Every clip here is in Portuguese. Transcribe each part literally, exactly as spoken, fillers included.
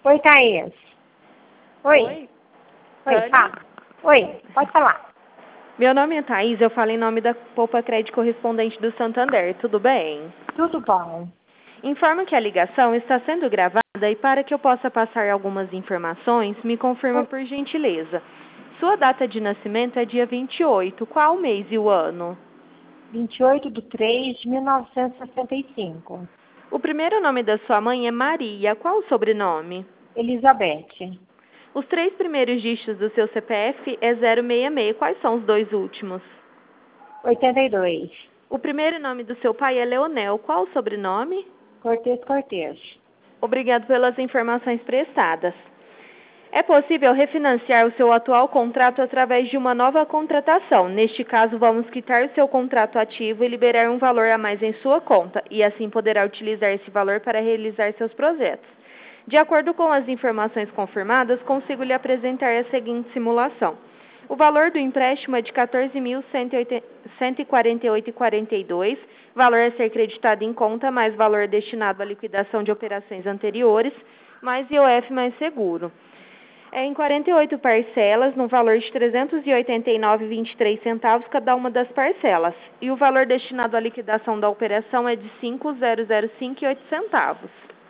Oi, Thaís. Oi. Oi. Oi, Tânia? fala. Oi, pode falar. Meu nome é Thaís, eu falo em nome da Poupa Crédito Correspondente do Santander, tudo bem? Tudo bom. Informo que a ligação está sendo gravada e para que eu possa passar algumas informações, me confirma por gentileza. Sua data de nascimento é dia vinte e oito, qual o mês e o ano? vinte e oito de três de mil novecentos e sessenta e cinco. O primeiro nome da sua mãe é Maria, qual o sobrenome? Elizabeth. Os três primeiros dígitos do seu C P F é zero seis seis, quais são os dois últimos? oitenta e dois. O primeiro nome do seu pai é Leonel, qual o sobrenome? Cortês Cortês. Obrigado pelas informações prestadas. É possível refinanciar o seu atual contrato através de uma nova contratação. Neste caso, vamos quitar o seu contrato ativo e liberar um valor a mais em sua conta, e assim poderá utilizar esse valor para realizar seus projetos. De acordo com as informações confirmadas, consigo lhe apresentar a seguinte simulação. O valor do empréstimo é de quatorze mil cento e quarenta e oito reais e quarenta e dois centavos, valor a ser creditado em conta, mais valor destinado à liquidação de operações anteriores, mais I O F mais seguro. É em quarenta e oito parcelas, no valor de trezentos e oitenta e nove reais e vinte e três centavos cada uma das parcelas. E o valor destinado à liquidação da operação é de cinco mil cinco reais e oito centavos.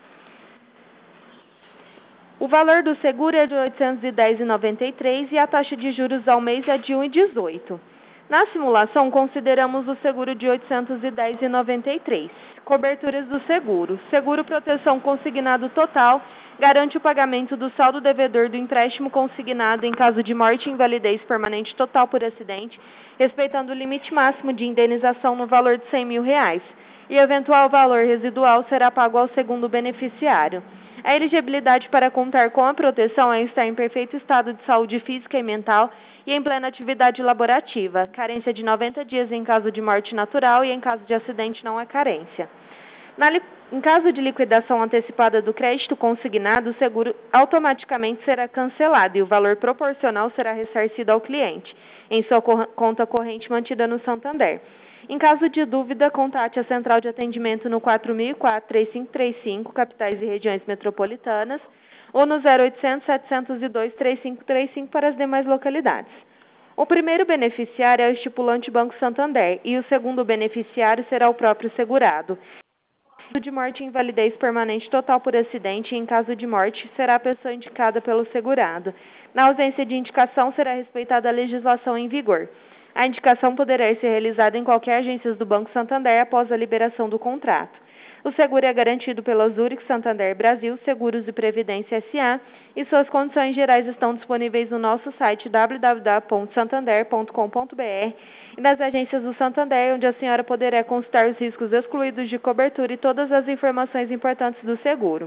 O valor do seguro é de oitocentos e dez reais e noventa e três centavos e a taxa de juros ao mês é de um vírgula dezoito. Na simulação, consideramos o seguro de oitocentos e dez reais e noventa e três centavos. Coberturas do seguro. Seguro proteção consignado total garante o pagamento do saldo devedor do empréstimo consignado em caso de morte e invalidez permanente total por acidente, respeitando o limite máximo de indenização no valor de cem mil reais. E eventual valor residual será pago ao segundo beneficiário. A elegibilidade para contar com a proteção é estar em perfeito estado de saúde física e mental e em plena atividade laborativa. Carência de noventa dias em caso de morte natural e em caso de acidente não há carência. Na li... Em caso de liquidação antecipada do crédito consignado, o seguro automaticamente será cancelado e o valor proporcional será ressarcido ao cliente, em sua cor... conta corrente mantida no Santander. Em caso de dúvida, contate a central de atendimento no quatro mil e quatro, três cinco três cinco, capitais e regiões metropolitanas, ou no zero oitocentos, setecentos e dois, trinta e cinco trinta e cinco para as demais localidades. O primeiro beneficiário é o estipulante Banco Santander e o segundo beneficiário será o próprio segurado. Em caso de morte e invalidez permanente total por acidente, e em caso de morte, será a pessoa indicada pelo segurado. Na ausência de indicação, será respeitada a legislação em vigor. A indicação poderá ser realizada em qualquer agência do Banco Santander após a liberação do contrato. O seguro é garantido pela Zurich Santander Brasil Seguros e Previdência S A e suas condições gerais estão disponíveis no nosso site w w w ponto santander ponto com ponto b r e nas agências do Santander, onde a senhora poderá consultar os riscos excluídos de cobertura e todas as informações importantes do seguro.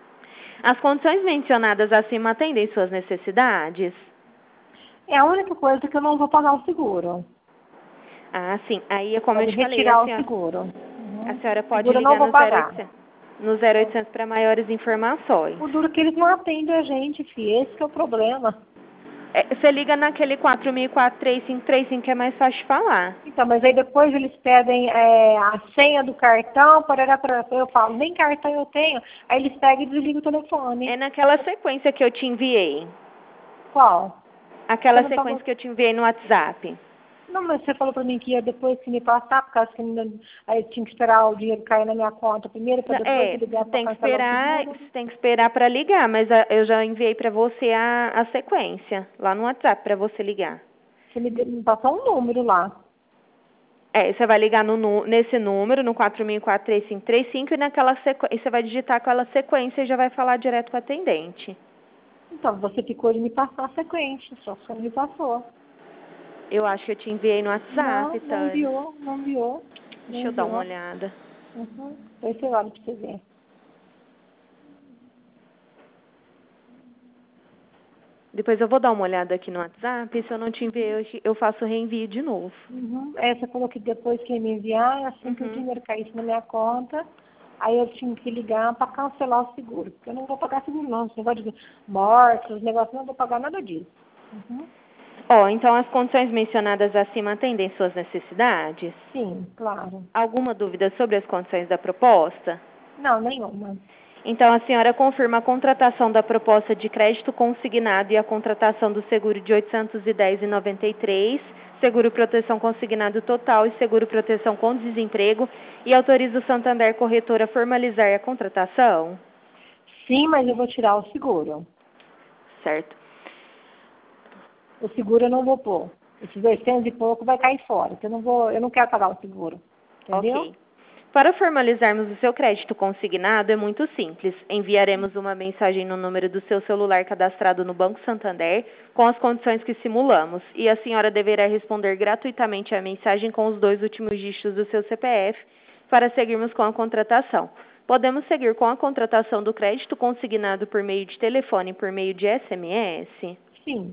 As condições mencionadas acima atendem suas necessidades? É a única coisa que eu não vou pagar o seguro. Ah, sim. Aí, como Pode eu te falei, retirar a o senhora, seguro. Uhum. a senhora pode Seguro eu não ligar vou no zero pagar. oitocentos, no zero oitocentos para maiores informações. O duro é que eles não atendem a gente, filho. Esse que é o problema. É, você liga naquele quatro mil e quatro, três cinco três cinco que é mais fácil de falar. Então, mas aí depois eles pedem é, a senha do cartão, parará, parará, eu falo, nem cartão eu tenho. Aí eles pegam e desligam o telefone. É naquela sequência que eu te enviei. Qual? Aquela Você não sequência pagou? que eu te enviei no WhatsApp. Não, mas você falou pra mim que ia depois que me passar, por causa que ainda, aí eu tinha que esperar o dinheiro cair na minha conta primeiro, para Não, depois é, ligar você para tem que cancelar o esperar, seguro. você tem que esperar para ligar, mas a- eu já enviei para você a, a sequência lá no WhatsApp para você ligar. Você me, deu- me passou um número lá. É, você vai ligar no, nu- nesse número, no quatro mil e quatro, três cinco três cinco, e naquela sequência, você vai digitar aquela sequência e já vai falar direto com o atendente. Então, você ficou de me passar a sequência, só que você não me passou. Eu acho que eu te enviei no Não, WhatsApp, não Tânia. enviou, não enviou, não Deixa eu dar uma enviou. olhada. Uhum. Depois você olha pra você ver. Depois eu vou dar uma olhada aqui no WhatsApp, e se eu não te enviei, eu eu faço o reenvio de novo. Uhum. É, você falou que depois que ia me enviar, assim que o Uhum. dinheiro caísse na minha conta, aí eu tinha que ligar para cancelar o seguro. Porque eu não vou pagar seguro não, esse negócio de morte, os negócios, não vou pagar nada disso. Uhum. Ó, então as condições mencionadas acima atendem suas necessidades? Sim, claro. Alguma dúvida sobre as condições da proposta? Não, nenhuma. Então, a senhora confirma a contratação da proposta de crédito consignado e a contratação do seguro de oitocentos e dez reais e noventa e três centavos, seguro proteção consignado total e seguro proteção com desemprego, e autoriza o Santander Corretora a formalizar a contratação? Sim, mas eu vou tirar o seguro. Certo. O seguro eu não vou pôr. Esses oitocentos e pouco vai cair fora. Eu não vou, eu não quero pagar o seguro. Entendeu? Ok. Para formalizarmos o seu crédito consignado, é muito simples. Enviaremos uma mensagem no número do seu celular cadastrado no Banco Santander com as condições que simulamos, e a senhora deverá responder gratuitamente à mensagem com os dois últimos dígitos do seu C P F para seguirmos com a contratação. Podemos seguir com a contratação do crédito consignado por meio de telefone e por meio de S M S? Sim.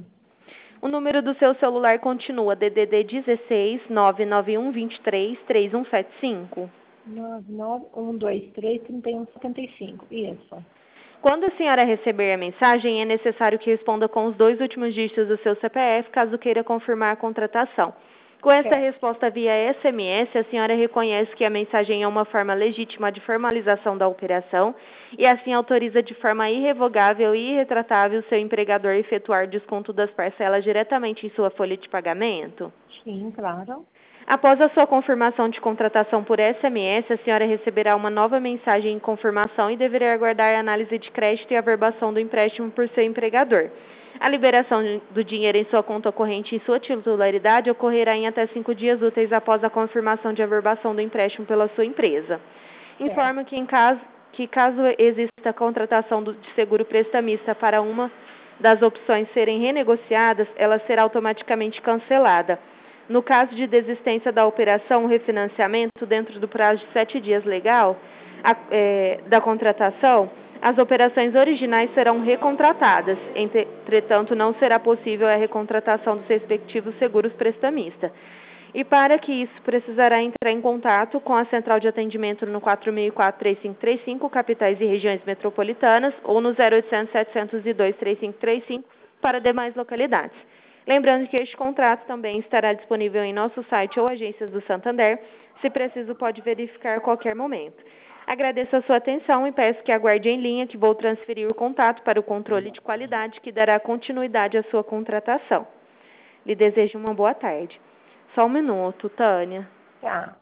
O número do seu celular continua D D D dezesseis, nove nove um, dois três, três um sete cinco? nove nove um dois três três um sete cinco. Isso. Quando a senhora receber a mensagem, é necessário que responda com os dois últimos dígitos do seu C P F, caso queira confirmar a contratação. Com essa Certo. resposta via S M S, a senhora reconhece que a mensagem é uma forma legítima de formalização da operação e assim autoriza de forma irrevogável e irretratável o seu empregador a efetuar desconto das parcelas diretamente em sua folha de pagamento? Sim, claro. Após a sua confirmação de contratação por S M S, a senhora receberá uma nova mensagem em confirmação e deverá aguardar a análise de crédito e averbação do empréstimo por seu empregador. A liberação do dinheiro em sua conta corrente e em sua titularidade ocorrerá em até cinco dias úteis após a confirmação de averbação do empréstimo pela sua empresa. Informo que, em caso, que caso exista a contratação do, de seguro prestamista para uma das opções serem renegociadas, ela será automaticamente cancelada. No caso de desistência da operação, o refinanciamento, dentro do prazo de sete dias legal a, é, da contratação, as operações originais serão recontratadas. Entretanto, não será possível a recontratação dos respectivos seguros prestamistas. E para que isso, precisará entrar em contato com a central de atendimento no quatro seis quatro, três cinco três cinco, capitais e regiões metropolitanas, ou no zero oitocentos, setecentos e dois, três cinco três cinco para demais localidades. Lembrando que este contrato também estará disponível em nosso site ou agências do Santander. Se preciso, pode verificar a qualquer momento. Agradeço a sua atenção e peço que aguarde em linha que vou transferir o contato para o controle de qualidade que dará continuidade à sua contratação. Lhe desejo uma boa tarde. Só um minuto, Tânia. Tá.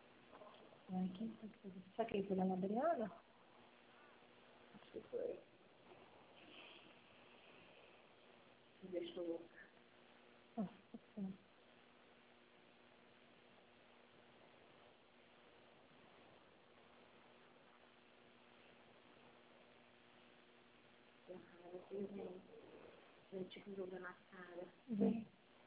Ai, quem foi que fez isso? Será que foi a Ana Adriana? Acho que foi. Deixa eu ver. Nossa, sim. Vem.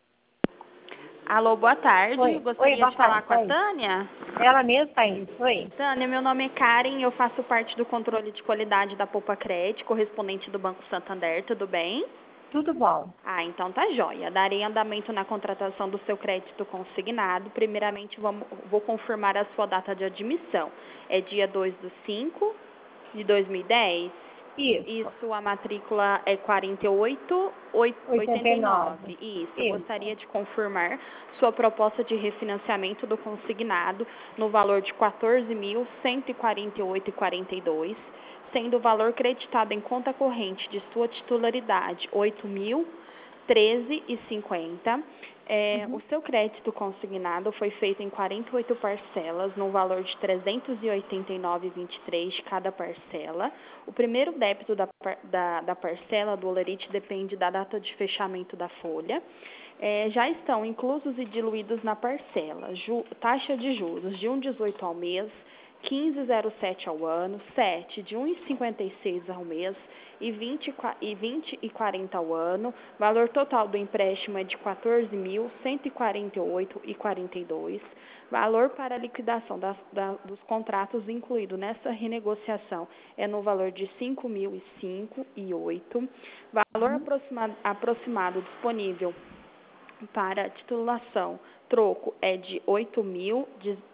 Alô, boa tarde. Oi. Gostaria Oi, boa de falar tarde. com a Oi. Tânia. Ela mesma tá aí. Oi. Tânia, meu nome é Karen, eu faço parte do controle de qualidade da Poupa Crédito, correspondente do Banco Santander, tudo bem? Tudo bom. Ah, então tá jóia. Darei andamento na contratação do seu crédito consignado. Primeiramente, vamos, vou confirmar a sua data de admissão. É dia dois do cinco de dois mil e dez? Isso. Isso, a matrícula é quarenta e oito, oitenta e nove. Isso, eu Isso. gostaria de confirmar sua proposta de refinanciamento do consignado no valor de quatorze mil, cento e quarenta e oito reais e quarenta e dois centavos, sendo o valor creditado em conta corrente de sua titularidade oito mil, treze reais e cinquenta centavos. É, Uhum. o seu crédito consignado foi feito em quarenta e oito parcelas, no valor de trezentos e oitenta e nove reais e vinte e três centavos de cada parcela. O primeiro débito da, da, da parcela do Olerite depende da data de fechamento da folha. É, já estão inclusos e diluídos na parcela ju, taxa de juros de um vírgula dezoito ao mês, quinze vírgula zero sete ao ano, sete de um vírgula cinquenta e seis ao mês e vinte e quarenta ao ano. Valor total do empréstimo é de quatorze mil, cento e quarenta e oito reais e quarenta e dois centavos. Valor para a liquidação das, da, dos contratos incluído nessa renegociação é no valor de cinco mil e cinco reais e oito centavos. Valor Uhum. aproximado, aproximado disponível para titulação, troco, é de oito mil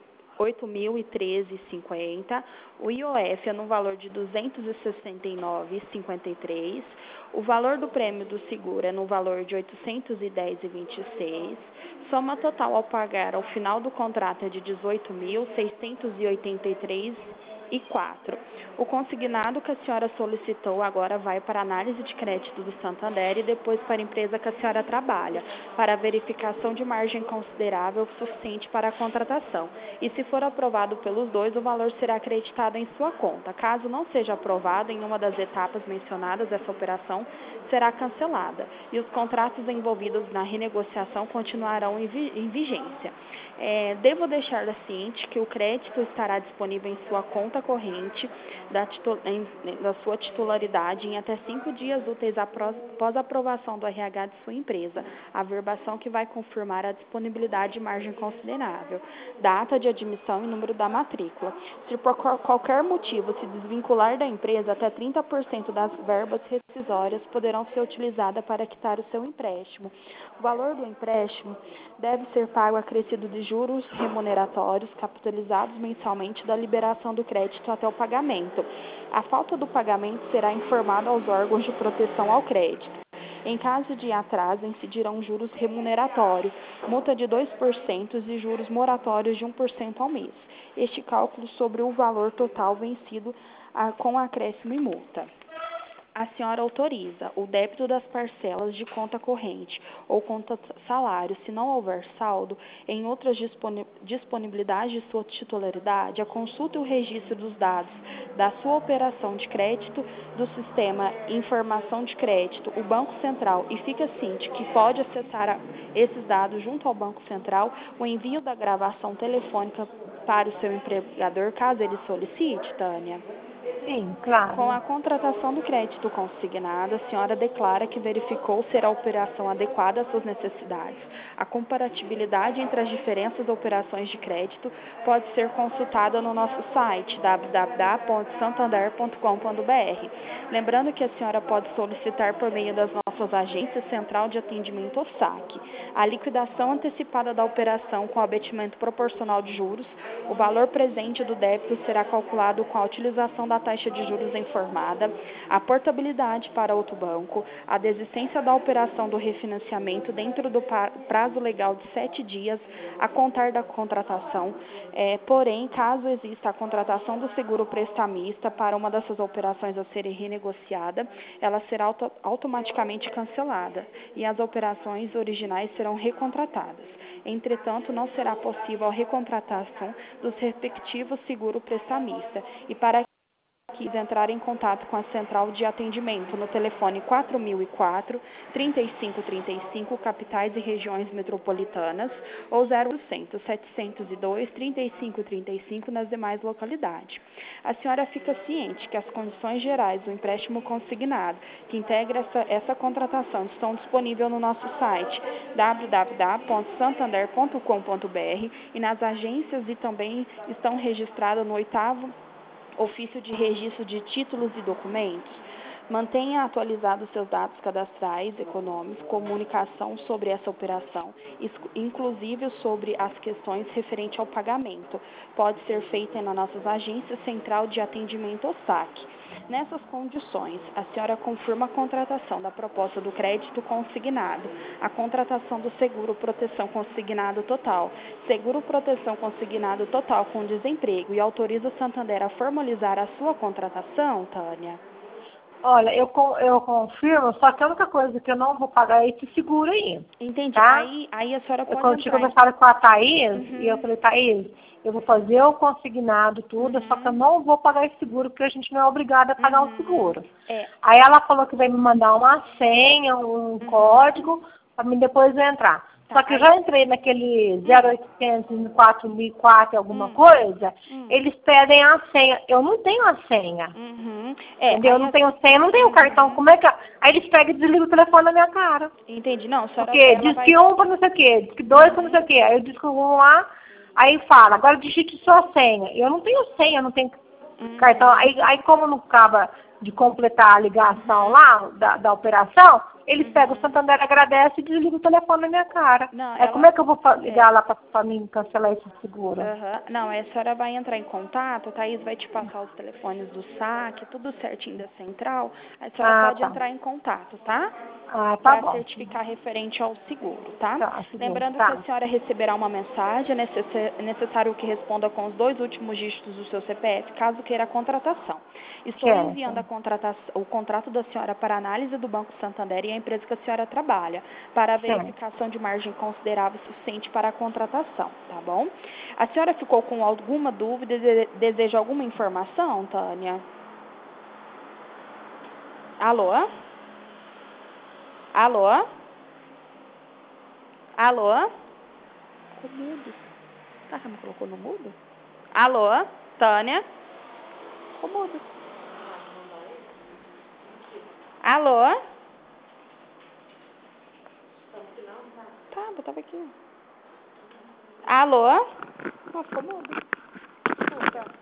e treze reais e cinquenta centavos. O I O F é no valor de duzentos e sessenta e nove reais e cinquenta e três centavos. O valor do prêmio do seguro é no valor de oitocentos e dez reais e vinte e seis centavos. Soma total ao pagar ao final do contrato é de dezoito mil, seiscentos e oitenta e três reais e quatro. O consignado que a senhora solicitou agora vai para a análise de crédito do Santander e depois para a empresa que a senhora trabalha, para a verificação de margem considerável suficiente para a contratação. E se for aprovado pelos dois, o valor será acreditado em sua conta. Caso não seja aprovado em uma das etapas mencionadas, essa operação será cancelada e os contratos envolvidos na renegociação continuarão em, vi em vigência. É, devo deixar ciente que o crédito estará disponível em sua conta corrente da, em, da sua titularidade em até cinco dias úteis após a aprovação do R H de sua empresa, a verbação que vai confirmar a disponibilidade de margem considerável, data de admissão e número da matrícula. Se por qualquer motivo se desvincular da empresa, até trinta por cento das verbas rescisórias poderão ser utilizadas para quitar o seu empréstimo. O valor do empréstimo deve ser pago acrescido de juros remuneratórios capitalizados mensalmente da liberação do crédito até o pagamento. A falta do pagamento será informada aos órgãos de proteção ao crédito. Em caso de atraso, incidirão juros remuneratórios, multa de dois por cento e juros moratórios de um por cento ao mês. Este cálculo sobre o valor total vencido a, com acréscimo e multa. A senhora autoriza o débito das parcelas de conta corrente ou conta salário, se não houver saldo, em outras disponibilidades de sua titularidade, a consulta e o registro dos dados da sua operação de crédito do sistema Informação de Crédito, o Banco Central, e fica ciente que pode acessar esses dados junto ao Banco Central, o envio da gravação telefônica para o seu empregador, caso ele solicite, Tânia. Sim, claro. Com a contratação do crédito consignado, a senhora declara que verificou ser a operação adequada às suas necessidades. A comparatibilidade entre as diferentes operações de crédito pode ser consultada no nosso site w w w ponto santander ponto com ponto b r. Lembrando que a senhora pode solicitar por meio das nossas agências Central de Atendimento ou S A C a liquidação antecipada da operação com abatimento proporcional de juros. O valor presente do débito será calculado com a utilização da taxa de juros informada, a portabilidade para outro banco, a desistência da operação do refinanciamento dentro do prazo legal de sete dias a contar da contratação. É, porém, caso exista a contratação do seguro prestamista para uma dessas operações a serem renegociada, ela será auto automaticamente cancelada e as operações originais serão recontratadas. Entretanto, não será possível a recontratação dos respectivos seguro prestamista e para quis entrar em contato com a Central de Atendimento no telefone quatro mil e quatro, trinta e cinco trinta e cinco, capitais e regiões metropolitanas, ou zero oitocentos, setecentos e dois, trinta e cinco trinta e cinco nas demais localidades. A senhora fica ciente que as condições gerais do empréstimo consignado, que integra essa, essa contratação, estão disponíveis no nosso site w w w ponto santander ponto com ponto b r e nas agências e também estão registradas no oitavo Ofício de Registro de Títulos e Documentos. Mantenha atualizados seus dados cadastrais, econômicos, comunicação sobre essa operação, inclusive sobre as questões referentes ao pagamento. Pode ser feita nas nossas agências Central de Atendimento ou S A C. Nessas condições, a senhora confirma a contratação da proposta do crédito consignado, a contratação do seguro proteção consignado total, seguro proteção consignado total com desemprego e autoriza o Santander a formalizar a sua contratação, Tânia? Olha, eu, eu confirmo, só que a única coisa que eu não vou pagar é esse seguro aí. Entendi. Tá? Aí, aí a senhora pode eu entrar. Eu conversava com a Thaís, Uhum. e eu falei, Thaís, eu vou fazer o consignado, tudo, Uhum. só que eu não vou pagar esse seguro, porque a gente não é obrigada a pagar o Uhum. um seguro. É. Aí ela falou que vai me mandar uma senha, um Uhum. código, para mim depois eu entrar. Tá. Só que eu já entrei naquele zero oitocentos, quatro mil e quatro, alguma Hum. coisa, Hum. eles pedem a senha. Eu não tenho a senha. Uhum. É, Entendeu? Eu não tenho senha, não tenho Uhum. cartão. Como é que... Aí eles pegam e desligam o telefone na minha cara. Entendi. Não, a senhora Porque diz vai... que um para não sei o quê, diz que dois para não sei o quê. Aí eu diz que um lá, aí fala, agora digite sua senha. Eu não tenho senha, eu não tenho Uhum. cartão. Aí, aí como não acaba de completar a ligação lá da, da operação, Eles Uhum. pegam o Santander, agradece e desligam o telefone na minha cara. Não, É, ela... como é que eu vou fa- ligar É. lá para mim cancelar esse seguro? Aham. Não, aí a senhora vai entrar em contato, a Thaís vai te passar os telefones do saque, tudo certinho da central. A senhora Ah, pode tá. entrar em contato, tá? Ah, tá Para bom. certificar referente ao seguro, tá? Tá, seguro. Lembrando que a Tá. senhora receberá uma mensagem, é necess- é necessário que responda com os dois últimos dígitos do seu C P F, caso queira a contratação. Estou enviando a Certo. contratação, o contrato da senhora para análise do Banco Santander e a empresa que a senhora trabalha, para a Certo. verificação de margem considerável suficiente para a contratação, tá bom? A senhora ficou com alguma dúvida, de- deseja alguma informação, Tânia? Alô? Alô? Alô? Ficou mudo. Tá, que me colocou no mudo? Alô? Tânia? Ficou mudo. Alô? Tá, eu tava aqui. Alô? Ah, ficou mudo. Desculpa.